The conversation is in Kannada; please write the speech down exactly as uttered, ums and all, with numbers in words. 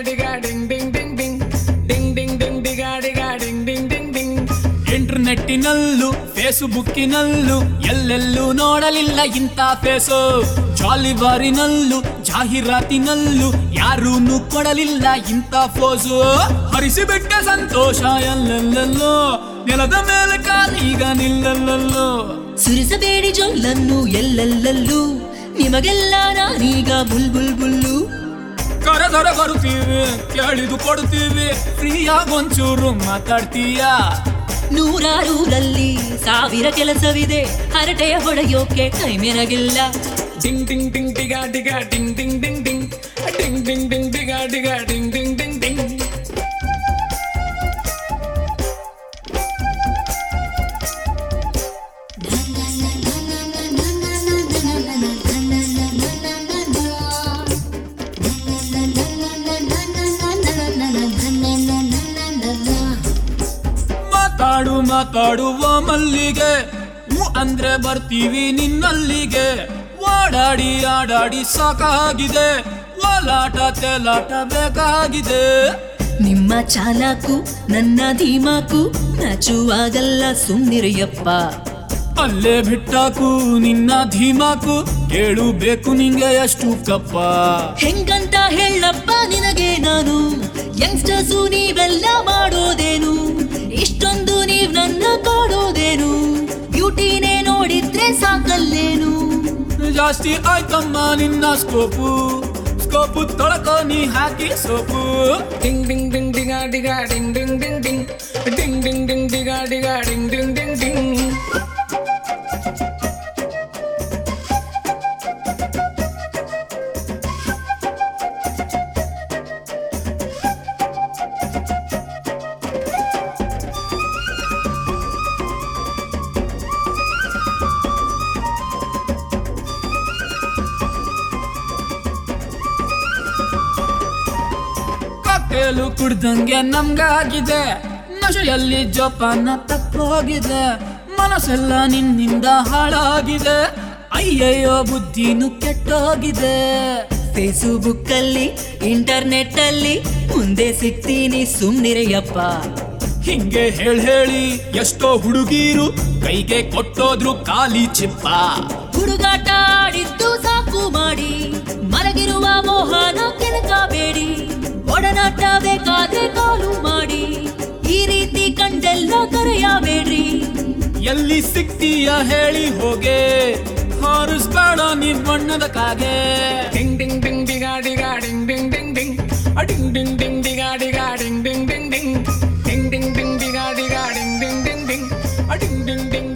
diga ding ding ding ding ding ding ding diga diga ding ding ding ding. ಇಂಟರ್ನೆಟ್ಟಿನಲ್ಲೂ ಫೇಸ್ಬುಕ್ಕಿನಲ್ಲೂ ಎಲ್ಲೆಲ್ಲೂ ನೋಡಲಿಲ್ಲ ಇಂಥ ಫೇಸು. ಜಾಲಿಬಾರಿನಲ್ಲೂ ಜಾಹೀರಾತಿನಲ್ಲೂ ಯಾರೂನು ಕೊಡಲಿಲ್ಲ ಇಂಥ ಫೋಸು. ಹರಿಸಿಬಿಟ್ಟ ಸಂತೋಷ ಎಲ್ಲೆಲ್ಲೋ ನೆಲದ ಮೇಲೆ ಕಾಲೀಗ ನಿಲ್ಲಲ್ಲೋ. ಸುರಿಸಬೇಡಿ ಜೊಲ್ಲನ್ನು ಎಲ್ಲೆಲ್ಲಲ್ಲೂ ನಿಮಗೆಲ್ಲ ನಾನೀಗ ಬುಲ್ ಬುಲ್ ಬುಲ್ಲು. ಕರೆದರ ಬರುತ್ತೀವಿ ಕೇಳಿದು ಕೊಡ್ತೀವಿ ಫ್ರೀಯಾಗಿ ಒಂಚೂರು ಮಾತಾಡ್ತೀಯ. ನೂರಾರೂರಲ್ಲಿ ಸಾವಿರ ಕೆಲಸವಿದೆ ಹರಟೆಯ ಹೊಡೆಯೋಕೆ ಕೈ ಮೆರಗಿಲ್ಲ. Ding ding ding diga diga ding ding ding ding ding ding ding diga diga ding ding ding ding. ಮಾತಾಡು ಮಾತಾಡುವ ಮಲ್ಲಿಗೆ ಹೂ ಅಂದ್ರೆ ಬರ್ತೀವಿ ನಿನ್ನಲ್ಲಿಗೆ. ಓಡಾಡಿ ಆಡಾಡಿ ಸಾಕಾಗಿದೆ ಓಲಾಟ ತೇಲಾಟ ಬೇಕಾಗಿದೆ. ನಿಮ್ಮ ಚಾಲಾಕು ನನ್ನ ಧೀಮಾಕು ನಾಚುವಾಗಲ್ಲ ಸುಮ್ನಿರಿಯಪ್ಪ. ಅಲ್ಲೇ ಬಿಟ್ಟಾಕು ನಿನ್ನ ಧೀಮಾಕು ಕೇಳು ಬೇಕು ನಿಂಗೆ ಎಷ್ಟು ಕಪ್ಪ. ಹೆಂಗಂತ ಹೇಳಪ್ಪ ನಿನಗೆ ನಾನು ಯಂಗ್ಸ್ಟರ್ಸು ನೀವೆಲ್ಲ ಮಾಡೋದೇನು ಇಷ್ಟೊಂದು ನೀವ್ ನನ್ನ ಕಾಡೋದೇನು. ಬ್ಯೂಟಿನೇ ನೋಡಿದ್ರೆ ಸಾಕಲ್ಲೇನು. ಜಾಸ್ತಿ ಆಯ್ತಮ್ಮ ನಿನ್ನ ಸ್ಕೋಪು ಸ್ಕೋಪು ತೊಳಕೋ ನೀ ಹಾಕಿ soap. Ding ding ding diga diga ding ding ding ding ding ding ding diga diga ding ding ding ding. ಕಾಕೇಲು ಕುಡ್ದಂಗೆ ನಮ್ಗಾಗಿದೆ ನಶೆಯಲ್ಲಿ ಜೋಪಾನ ತಪ್ಪೋಗಿದೆ. ಮನಸ್ಸೆಲ್ಲ ನಿನ್ನಿಂದ ಹಾಳಾಗಿದೆ ಅಯ್ಯಯ್ಯೋ ಬುದ್ಧಿನೂ ಕೆಟ್ಟೋಗಿದೆ. ಫೇಸ್ಬುಕ್ ಅಲ್ಲಿ ಇಂಟರ್ನೆಟ್ ಅಲ್ಲಿ ಮುಂದೆ ಸಿಗ್ತೀನಿ ಸುಮ್ನಿರೆಯಪ್ಪ. ಹಿಂಗೆ ಹೇಳ್ ಹೇಳಿ ಎಷ್ಟೋ ಹುಡುಗೀರು ಕೈಗೆ ಕೊಟ್ಟೋದ್ರು ಖಾಲಿ ಚಿಪ್ಪ. ಹುಡುಗಾಟ ಆಡಿದ್ದು ಸಾಕು ಮಾಡಿ ಮಲಗಿರುವ ಮೋಹನ ಕೆಣಕಬೇಡಿ. ಒಡನಾಟ ಬೇಕಾದ್ರೆ ಕಾಲು ಮಾಡಿ ಈ ರೀತಿ ಕಂಡೆಲ್ಲ ಕರೆಯಬೇಡ್ರಿ. ಎಲ್ಲಿ ಸಿಗ್ತೀಯ ಹೇಳಿ ಹೋಗೆ ಹಾರಿಸ್ಬೇಡ ನೀ ಬಣ್ಣದ ಕಾಗೆ. Ding ding ding diga diga ding ding ding ding ding ding ding diga diga ding ding ding ding ding ding ding diga diga ding ding ding ding ding ding ding